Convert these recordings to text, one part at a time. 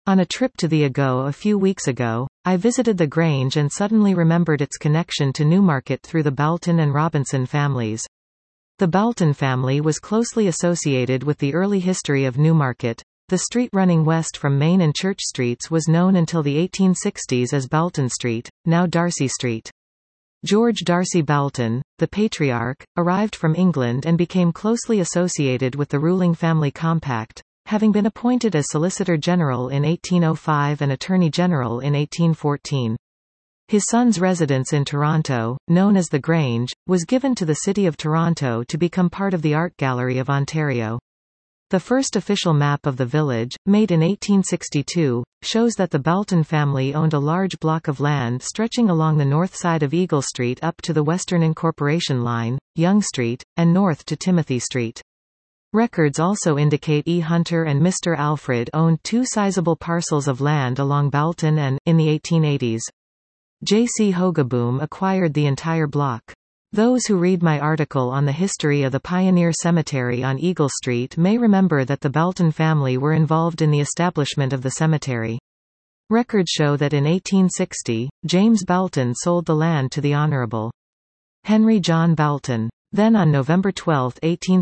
On a trip to the Ago a few weeks ago, I visited the Grange and suddenly remembered its connection to Newmarket through the Balton and Robinson families. The Balton family was closely associated with the early history of Newmarket. The street running west from Main and Church Streets was known until the 1860s as Balton Street, now Darcy Street. George Darcy Balton, the patriarch, arrived from England and became closely associated with the ruling family compact, having been appointed as Solicitor General in 1805 and Attorney General in 1814. His son's residence in Toronto, known as the Grange, was given to the City of Toronto to become part of the Art Gallery of Ontario. The first official map of the village, made in 1862, shows that the Balton family owned a large block of land stretching along the north side of Eagle Street up to the Western Incorporation Line, Yonge Street, and north to Timothy Street. Records also indicate E. Hunter and Mr. Alfred owned two sizable parcels of land along Balton and, in the 1880s, J. C. Hogaboom acquired the entire block. Those who read my article on the history of the Pioneer Cemetery on Eagle Street may remember that the Balton family were involved in the establishment of the cemetery. Records show that in 1860, James Balton sold the land to the Honourable Henry John Balton. Then on November 12,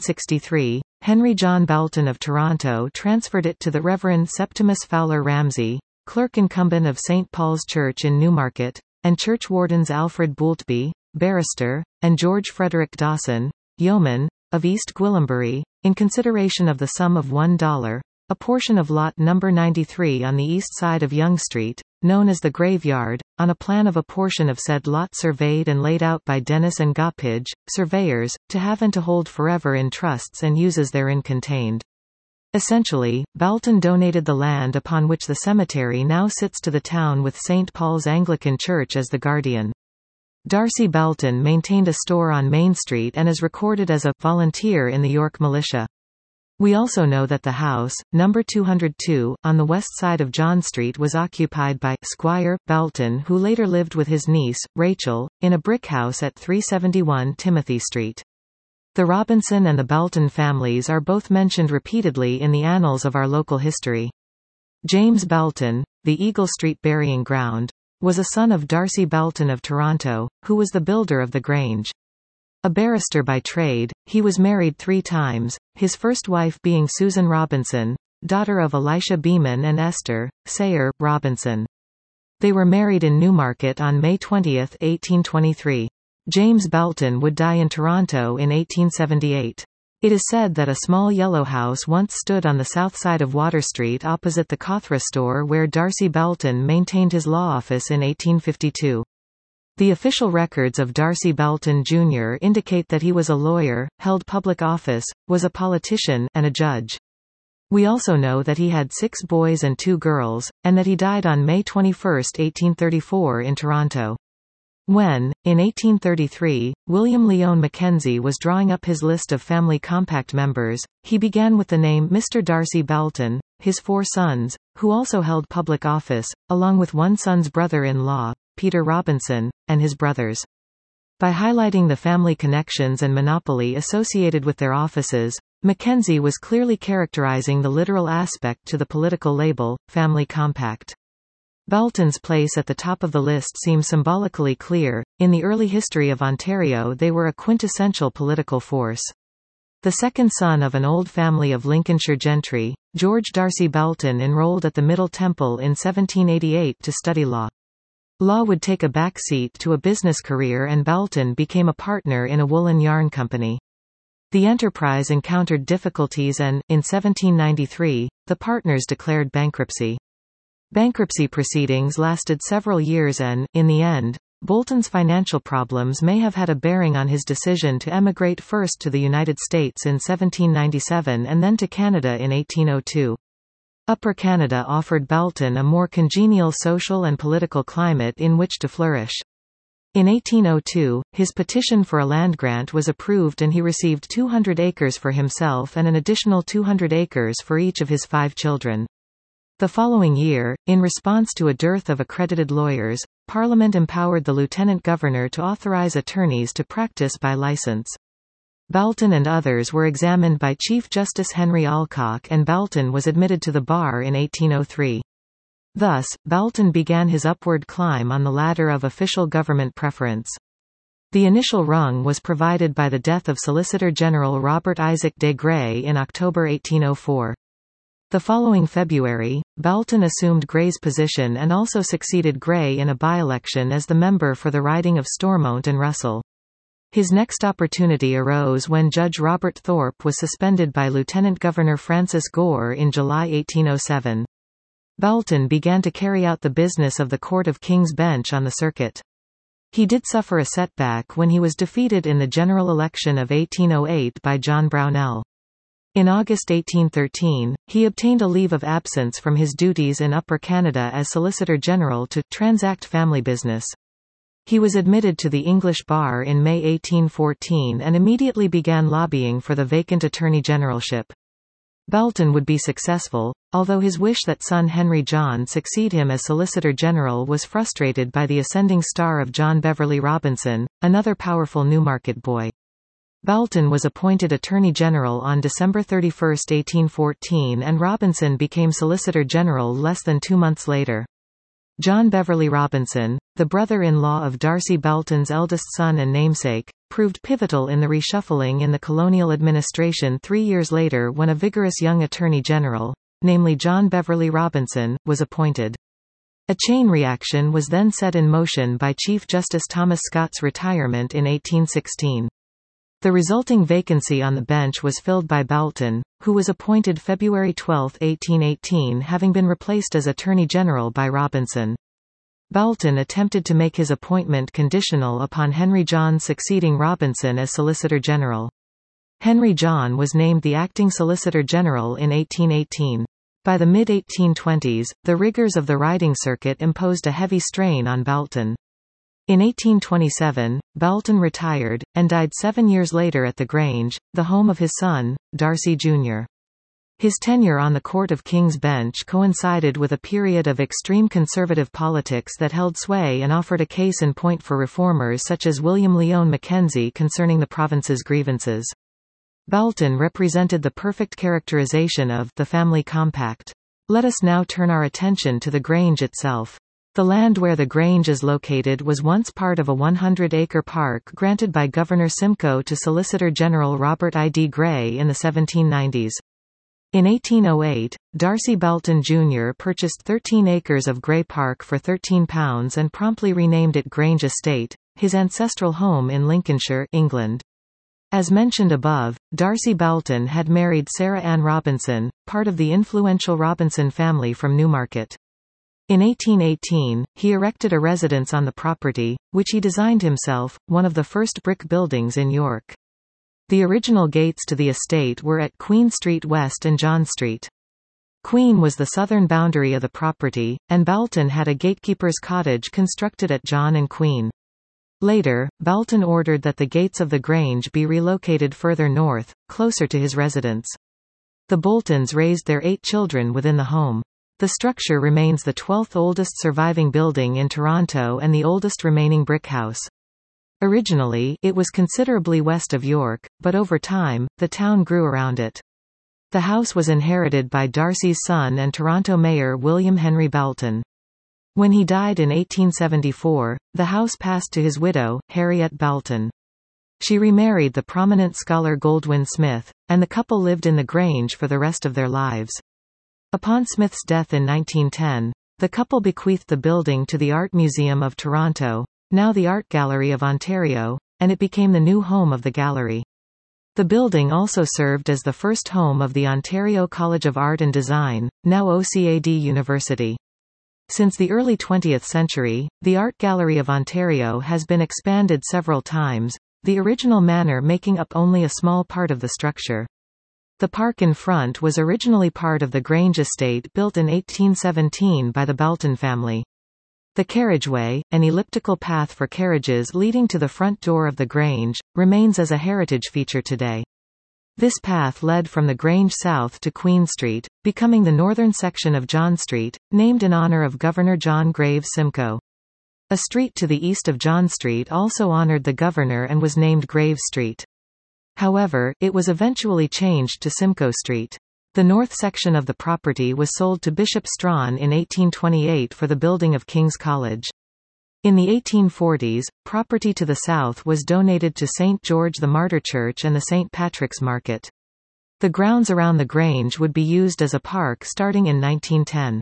1863, Henry John Balton of Toronto transferred it to the Reverend Septimus Fowler Ramsay, clerk incumbent of St. Paul's Church in Newmarket, and churchwardens Alfred Boultby, barrister, and George Frederick Dawson, yeoman, of East Gwillimbury, in consideration of the sum of $1, a portion of lot number 93 on the east side of Yonge Street, known as the Graveyard, on a plan of a portion of said lot surveyed and laid out by Dennis and Goppage, surveyors, to have and to hold forever in trusts and uses therein contained. Essentially, Balton donated the land upon which the cemetery now sits to the town with St. Paul's Anglican Church as the guardian. Darcy Balton maintained a store on Main Street and is recorded as a volunteer in the York Militia. We also know that the house, number 202, on the west side of John Street was occupied by Squire Balton, who later lived with his niece, Rachel, in a brick house at 371 Timothy Street. The Robinson and the Balton families are both mentioned repeatedly in the annals of our local history. James Balton, the Eagle Street burying ground, was a son of Darcy Balton of Toronto, who was the builder of the Grange. A barrister by trade, he was married 3 times, his first wife being Susan Robinson, daughter of Elisha Beeman and Esther Sayer Robinson. They were married in Newmarket on May 20, 1823. James Balton would die in Toronto in 1878. It is said that a small yellow house once stood on the south side of Water Street opposite the Cothra store where Darcy Balton maintained his law office in 1852. The official records of Darcy Balton Jr. indicate that he was a lawyer, held public office, was a politician, and a judge. We also know that he had 6 boys and 2 girls, and that he died on May 21, 1834 in Toronto. When, in 1833, William Lyon Mackenzie was drawing up his list of family compact members, he began with the name Mr. Darcy Balton, his 4 sons, who also held public office, along with one son's brother-in-law, Peter Robinson, and his brothers. By highlighting the family connections and monopoly associated with their offices, Mackenzie was clearly characterizing the literal aspect to the political label, family compact. Balton's place at the top of the list seems symbolically clear. In the early history of Ontario, they were a quintessential political force. The second son of an old family of Lincolnshire gentry, George Darcy Balton enrolled at the Middle Temple in 1788 to study law. Law would take a back seat to a business career and Balton became a partner in a woolen yarn company. The enterprise encountered difficulties and, in 1793, the partners declared bankruptcy. Bankruptcy proceedings lasted several years and, in the end, Bolton's financial problems may have had a bearing on his decision to emigrate first to the United States in 1797 and then to Canada in 1802. Upper Canada offered Balton a more congenial social and political climate in which to flourish. In 1802, his petition for a land grant was approved and he received 200 acres for himself and an additional 200 acres for each of his 5 children. The following year, in response to a dearth of accredited lawyers, Parliament empowered the Lieutenant Governor to authorize attorneys to practice by license. Balton and others were examined by Chief Justice Henry Alcock and Balton was admitted to the bar in 1803. Thus, Balton began his upward climb on the ladder of official government preference. The initial rung was provided by the death of Solicitor General Robert Isaac de Grey in October 1804. The following February, Balton assumed Grey's position and also succeeded Grey in a by-election as the member for the riding of Stormont and Russell. His next opportunity arose when Judge Robert Thorpe was suspended by Lieutenant Governor Francis Gore in July 1807. Balton began to carry out the business of the Court of King's Bench on the circuit. He did suffer a setback when he was defeated in the general election of 1808 by John Brownell. In August 1813, he obtained a leave of absence from his duties in Upper Canada as Solicitor General to transact family business. He was admitted to the English bar in May 1814 and immediately began lobbying for the vacant Attorney Generalship. Balton would be successful, although his wish that son Henry John succeed him as Solicitor General was frustrated by the ascending star of John Beverley Robinson, another powerful Newmarket boy. Balton was appointed Attorney General on December 31, 1814, and Robinson became Solicitor General less than 2 months later. John Beverley Robinson, the brother-in-law of Darcy Balton's eldest son and namesake, proved pivotal in the reshuffling in the colonial administration 3 years later when a vigorous young Attorney General, namely John Beverley Robinson, was appointed. A chain reaction was then set in motion by Chief Justice Thomas Scott's retirement in 1816. The resulting vacancy on the bench was filled by Balton, who was appointed February 12, 1818, having been replaced as Attorney General by Robinson. Balton attempted to make his appointment conditional upon Henry John succeeding Robinson as Solicitor General. Henry John was named the acting Solicitor General in 1818. By the mid-1820s, the rigors of the riding circuit imposed a heavy strain on Balton. In 1827, Balton retired, and died 7 years later at the Grange, the home of his son, Darcy Jr. His tenure on the Court of King's Bench coincided with a period of extreme conservative politics that held sway and offered a case in point for reformers such as William Lyon Mackenzie concerning the province's grievances. Balton represented the perfect characterization of the family compact. Let us now turn our attention to the Grange itself. The land where the Grange is located was once part of a 100-acre park granted by Governor Simcoe to Solicitor General Robert I. D. Grey in the 1790s. In 1808, Darcy Balton Jr. purchased 13 acres of Grey Park for £13 and promptly renamed it Grange Estate, his ancestral home in Lincolnshire, England. As mentioned above, Darcy Balton had married Sarah Ann Robinson, part of the influential Robinson family from Newmarket. In 1818, he erected a residence on the property, which he designed himself, one of the first brick buildings in York. The original gates to the estate were at Queen Street West and John Street. Queen was the southern boundary of the property, and Balton had a gatekeeper's cottage constructed at John and Queen. Later, Balton ordered that the gates of the Grange be relocated further north, closer to his residence. The Boltons raised their 8 children within the home. The structure remains the 12th oldest surviving building in Toronto and the oldest remaining brick house. Originally, it was considerably west of York, but over time, the town grew around it. The house was inherited by Darcy's son and Toronto Mayor William Henry Balton. When he died in 1874, the house passed to his widow, Harriet Balton. She remarried the prominent scholar Goldwin Smith, and the couple lived in the Grange for the rest of their lives. Upon Smith's death in 1910, the couple bequeathed the building to the Art Museum of Toronto, now the Art Gallery of Ontario, and it became the new home of the gallery. The building also served as the first home of the Ontario College of Art and Design, now OCAD University. Since the early 20th century, the Art Gallery of Ontario has been expanded several times, the original manor making up only a small part of the structure. The park in front was originally part of the Grange estate built in 1817 by the Balton family. The carriageway, an elliptical path for carriages leading to the front door of the Grange, remains as a heritage feature today. This path led from the Grange south to Queen Street, becoming the northern section of John Street, named in honor of Governor John Graves Simcoe. A street to the east of John Street also honored the governor and was named Graves Street. However, it was eventually changed to Simcoe Street. The north section of the property was sold to Bishop Strahan in 1828 for the building of King's College. In the 1840s, property to the south was donated to St. George the Martyr Church and the St. Patrick's Market. The grounds around the Grange would be used as a park starting in 1910.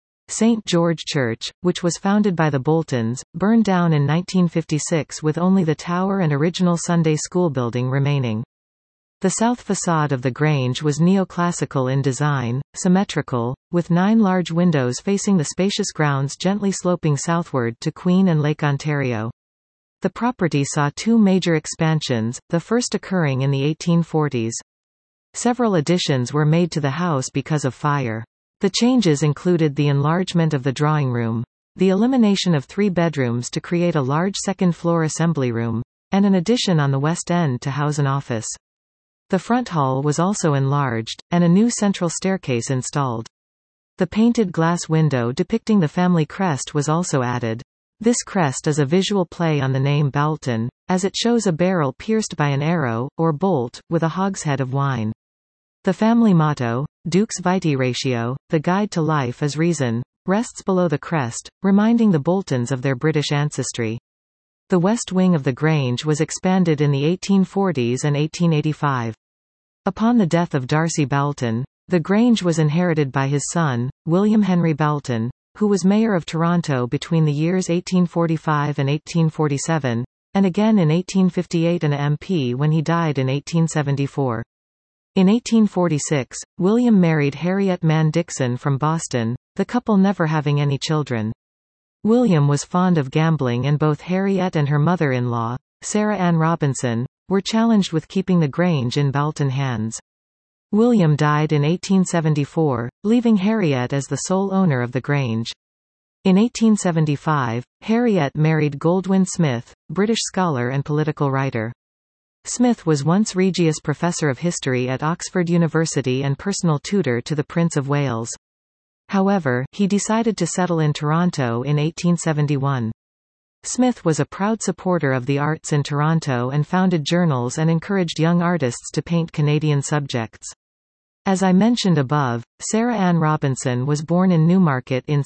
St. George Church, which was founded by the Boltons, burned down in 1956 with only the tower and original Sunday school building remaining. The south facade of the Grange was neoclassical in design, symmetrical, with 9 large windows facing the spacious grounds gently sloping southward to Queen and Lake Ontario. The property saw 2 major expansions, the first occurring in the 1840s. Several additions were made to the house because of fire. The changes included the enlargement of the drawing room, the elimination of 3 bedrooms to create a large second-floor assembly room, and an addition on the west end to house an office. The front hall was also enlarged, and a new central staircase installed. The painted glass window depicting the family crest was also added. This crest is a visual play on the name Balton, as it shows a barrel pierced by an arrow, or bolt, with a hogshead of wine. The family motto, Dux Vitae Ratio, the guide to life is reason, rests below the crest, reminding the Boltons of their British ancestry. The west wing of the Grange was expanded in the 1840s and 1885. Upon the death of Darcy Balton, the Grange was inherited by his son, William Henry Balton, who was mayor of Toronto between the years 1845 and 1847, and again in 1858 and a MP when he died in 1874. In 1846, William married Harriet Mann Dixon from Boston, the couple never having any children. William was fond of gambling and both Harriet and her mother-in-law, Sarah Ann Robinson, were challenged with keeping the Grange in Balton hands. William died in 1874, leaving Harriet as the sole owner of the Grange. In 1875, Harriet married Goldwin Smith, British scholar and political writer. Smith was once Regius Professor of History at Oxford University and personal tutor to the Prince of Wales. However, he decided to settle in Toronto in 1871. Smith was a proud supporter of the arts in Toronto and founded journals and encouraged young artists to paint Canadian subjects. As I mentioned above, Sarah Ann Robinson was born in Newmarket in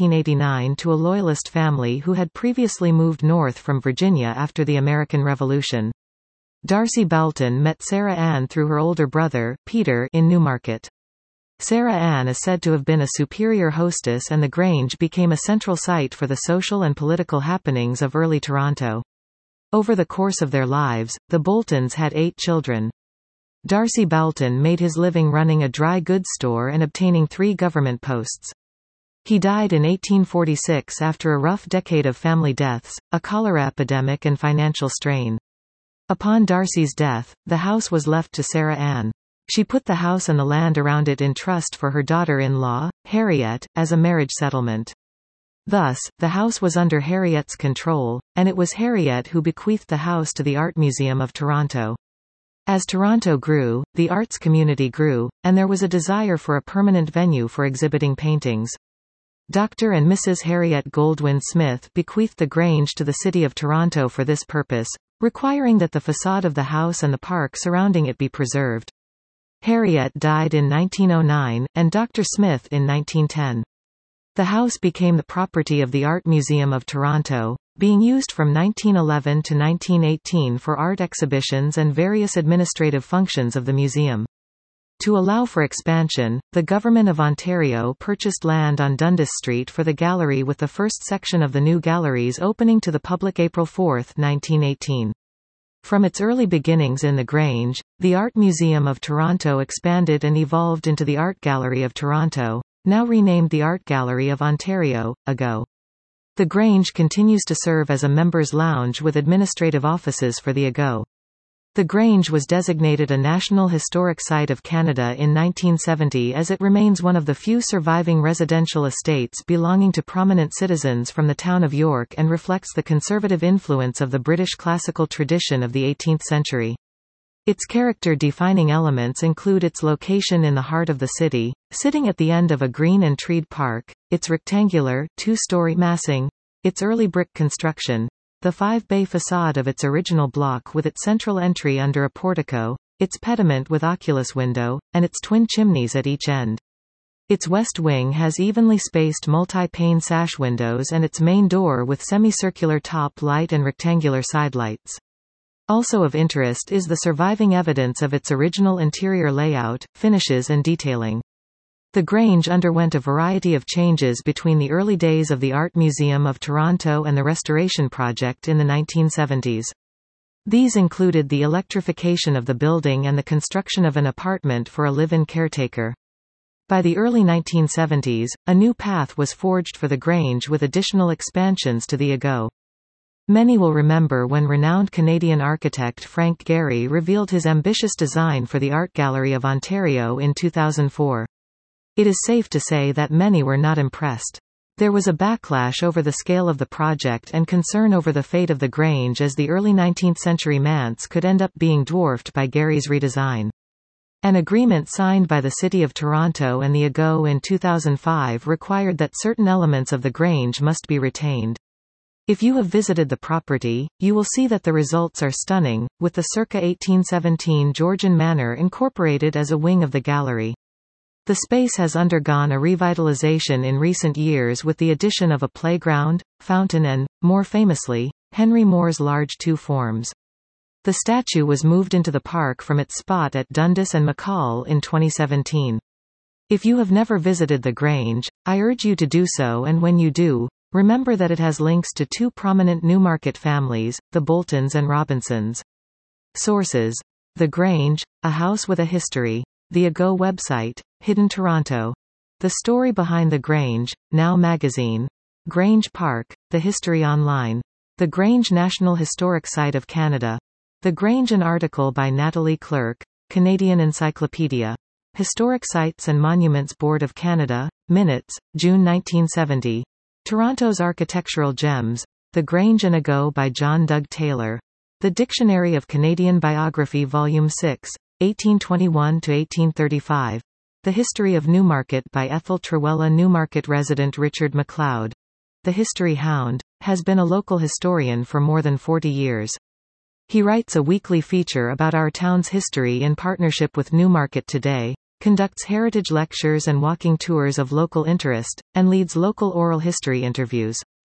1789 to a Loyalist family who had previously moved north from Virginia after the American Revolution. Darcy Balton met Sarah Ann through her older brother, Peter, in Newmarket. Sarah Ann is said to have been a superior hostess and the Grange became a central site for the social and political happenings of early Toronto. Over the course of their lives, the Boltons had 8 children. Darcy Balton made his living running a dry goods store and obtaining 3 government posts. He died in 1846 after a rough decade of family deaths, a cholera epidemic and financial strain. Upon Darcy's death, the house was left to Sarah Ann. She put the house and the land around it in trust for her daughter-in-law, Harriet, as a marriage settlement. Thus, the house was under Harriet's control, and it was Harriet who bequeathed the house to the Art Museum of Toronto. As Toronto grew, the arts community grew, and there was a desire for a permanent venue for exhibiting paintings. Dr. and Mrs. Harriet Goldwin Smith bequeathed the Grange to the City of Toronto for this purpose, requiring that the facade of the house and the park surrounding it be preserved. Harriet died in 1909, and Dr. Smith in 1910. The house became the property of the Art Museum of Toronto, being used from 1911 to 1918 for art exhibitions and various administrative functions of the museum. To allow for expansion, the Government of Ontario purchased land on Dundas Street for the gallery, with the first section of the new galleries opening to the public April 4, 1918. From its early beginnings in the Grange, the Art Museum of Toronto expanded and evolved into the Art Gallery of Toronto, now renamed the Art Gallery of Ontario, ago. The Grange continues to serve as a members' lounge with administrative offices for the ago. The Grange was designated a National Historic Site of Canada in 1970 as it remains one of the few surviving residential estates belonging to prominent citizens from the town of York and reflects the conservative influence of the British classical tradition of the 18th century. Its character-defining elements include its location in the heart of the city, sitting at the end of a green and treed park, its rectangular, 2-story massing, its early brick construction, the 5-bay facade of its original block with its central entry under a portico, its pediment with oculus window, and its twin chimneys at each end. Its west wing has evenly spaced multi-pane sash windows and its main door with semicircular top light and rectangular side lights. Also of interest is the surviving evidence of its original interior layout, finishes and detailing. The Grange underwent a variety of changes between the early days of the Art Museum of Toronto and the restoration project in the 1970s. These included the electrification of the building and the construction of an apartment for a live-in caretaker. By the early 1970s, a new path was forged for the Grange with additional expansions to the AGO. Many will remember when renowned Canadian architect Frank Gehry revealed his ambitious design for the Art Gallery of Ontario in 2004. It is safe to say that many were not impressed. There was a backlash over the scale of the project and concern over the fate of the Grange, as the early 19th-century manse could end up being dwarfed by Gehry's redesign. An agreement signed by the City of Toronto and the AGO in 2005 required that certain elements of the Grange must be retained. If you have visited the property, you will see that the results are stunning, with the circa 1817 Georgian manor incorporated as a wing of the gallery. The space has undergone a revitalization in recent years with the addition of a playground, fountain and, more famously, Henry Moore's large two forms. The statue was moved into the park from its spot at Dundas and McCall in 2017. If you have never visited the Grange, I urge you to do so, and when you do, remember that it has links to two prominent Newmarket families, the Boltons and Robinsons. Sources: The Grange, A House with a History. The AGO website, Hidden Toronto. The Story Behind the Grange, Now Magazine. Grange Park, The History Online. The Grange National Historic Site of Canada. The Grange, an article by Natalie Clerk, Canadian Encyclopedia. Historic Sites and Monuments Board of Canada, Minutes, June 1970. Toronto's Architectural Gems. The Grange and AGO by John Doug Taylor. The Dictionary of Canadian Biography Volume 6, 1821–1835. The History of Newmarket by Ethel Trewella. Newmarket resident Richard MacLeod, the History Hound, has been a local historian for more than 40 years. He writes a weekly feature about our town's history in partnership with Newmarket Today, conducts heritage lectures and walking tours of local interest, and leads local oral history interviews.